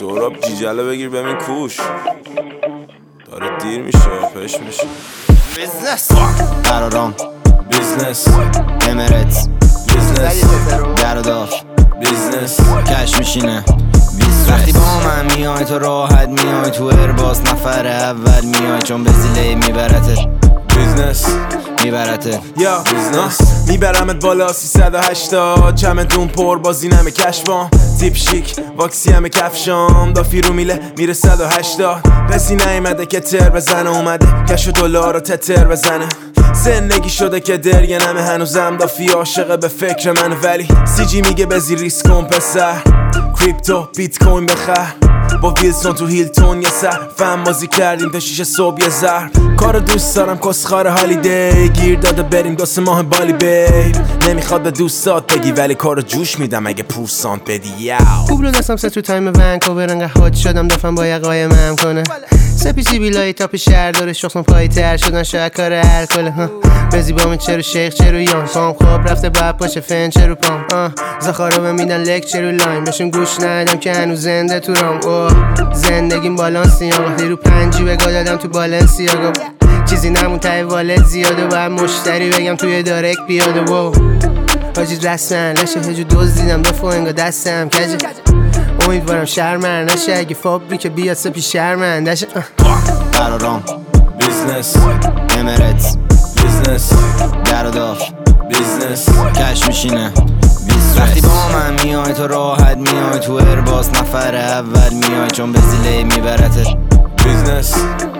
سهراب جیجله بگیر ببین کوش داره دیر میشه پش میشه. بیزنس قرارام بیزنس امارات بیزنس گرداف بیزنس کش میشینه. وقتی با من میای تو راحت میای تو ارباس نفر اول میای چون به زیله میبرتت بیزنس میبرته یا بیزنس میبرمت بالا 380 چمدون پر بازی نمه کشبام تیپ شیک واکسی همه کفشام دافی رو میله میره 180 کسی نیمده که تر بزنه اومده کش و دلار رو تتر بزنه زندگی شده که درگه نمه هنوزم دافی عاشقه به فکر من ولی سی جی میگه بزی ریسک کن پسر کریپتو بیت کوین بخر با ویلسون تو هیلتون یه سر فهم بازی کردیم تا 6 صبح یه زهر کارو دوست دارم کسخار هالیدی گیر داده بریم 2 ماه بالی بیب نمیخواد به دوستات بگی ولی کارو جوش میدم اگه پورسانت بدی یاو خوب رو دستم سه تو تایم ونکوور انقدر هات شدم دفعم با یقای مم کنه سپیسی بیلای تاپ شهر داره شخصم پایی تر شدن شاید کار الکل بزی با من چرو شیخ چرو یان پام خواب رفته باید پاشه فن چرو پام زخارو به میدن لک چرو لاین بهشون گوش ندم که هنوز زنده تو رام زندگیم بالانسی وقتی رو پنجی بگاه دادم تو بالنسیاگا چیزی نمون تای والت زیاده باید مشتری بگم توی دارک بیاده حاجی رسمن لشه هجو دوز دیدم دفعه انگا دستم کجه امیدوارم شرمن نشه اگه فابریک بیاد سپی شرمندشه قرارام بیزنس امارات بیزنس گرداف بیزنس کش میشینه. وقتی با من میای تو راحت میای تو ارباس نفر اول میای چون به زیله میبرتت بیزنس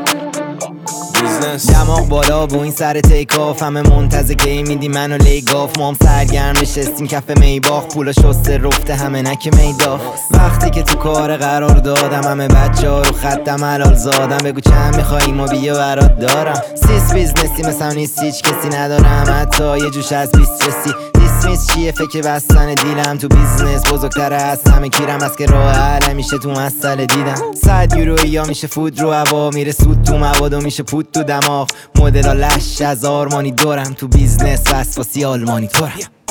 دماغ بالا بو این سر تیک آف همه منتظر کی میدی منو لیگاف مام سرگرم نشستیم کف میباخ پولا شسته رفته همه نک میداف وقتی که تو کار قرار دادم همه بچه ها رو خطم حلال زادم بگو چند میخوایی ما بیا برات دارم سیس بیزنسی مثلا نیست هیچ کسی ندارم حتی یه جوش از 20 رسی دیسمیس چیه فکر بستن دیلم تو بیزنس بزرگتره از همه کیرم از که راه حل میشه تو مسئله دیدم 100 یورو یا میشه فود رو هوا میره سود تو مواد و میشه پود تو دماغ مدل ها لش از آرمانی دارم تو بیزنس وسواسی آلمانی دارم.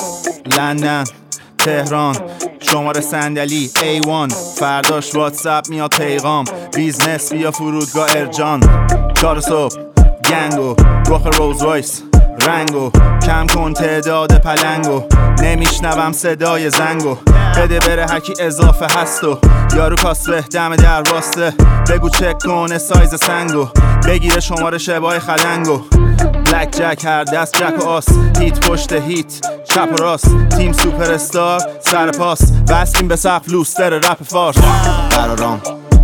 لندن تهران شماره صندلی A1 فرداش واتساپ میاد پیغام بیزنس بیا فرودگاه ارجان 4 صبح گنگو رخ روز رایس رنگو کم کن تعداد پلنگو نمیشنوم صدای زنگو بده بره هرکی اضافه هستو یارو کاسبه دم در واسطه بگو چک کنه سایز سنگو بگیره شماره شبای خلنگو بلک جک هر دست جک و آس هیت پشت هیت چپ و راست تیم سوپر استار سر پاس بستیم به سقف لوستر رپ فارس قرارام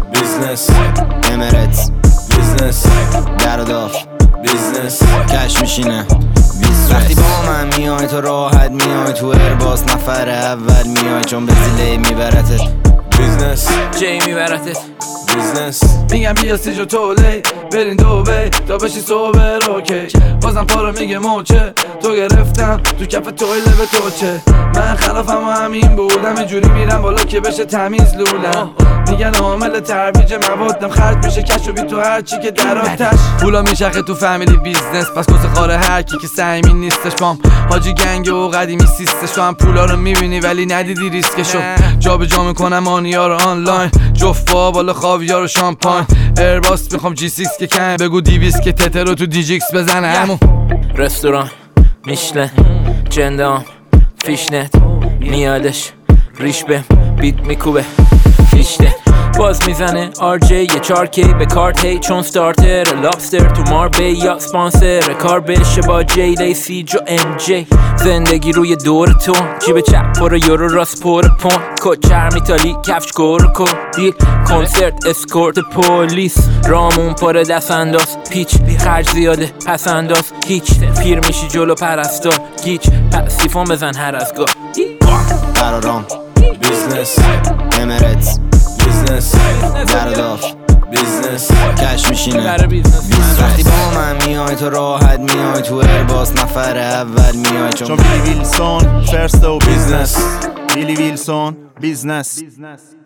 بیزنس امارات بیزنس گرداف بیزنس کش میشینه. وقتی با من میای تو راحت میای تو ارباس نفر اول میای چون به زیله میبرتت بیزنس جی میبرتت بیزنس میگم بیا سیج و تولی برین دوبی تا بشی صبح روکی بازم پارو میگه موچه تو گرفتم تو کف توی لبه توچه من خلافم و همین بودم اینجوری میرم بالا که بشه تمیز لولم میگن عامل ترویج موادم خرج میشه کش و بی تو هرچی که در آتش پولا میچرخه تو فامیلی بیزنس پس کس خاره هرکی که سعیمی نیستش پام حاجی گنگ و قدیمی سیستش تو هم پولا رو میبینی ولی ندیدی ریسکشو جا به جا میکنم آنیا رو آنلاین جفا بالا خاویار و شامپاین ایرباس میخوام جی 6 که کن بگو دیویس که تتر رو تو دیجیکس بزنه همون رستوران میشلن جندام فیشنت میادش ریش به بیت میکوبه فیشته باز میزنه RJ یه 4K به کارت هی چون ستارتر لابستر تو ماربی یا سپانسر کار بشه با جی لیسی جو MJ زندگی روی دور تو جیب چپ پر یورو راست پر پون کچر میتالی کفش کورکو دیل کنسرت اسکورت پولیس رامون پر دست انداز پیچ خرج زیاده پس انداز هیچ پیر میشی جلو پرستار گیچ پسیفون بزن هر از گاه قرارام بیزنس امارات بیزنس گرداف بیزنس کش میشینه. وقتی با من میای تو راحت میای تو ارباس نفر اول میای چون بیلی ویلسون فرست و بیزنس بیلی ویلسون بیزنس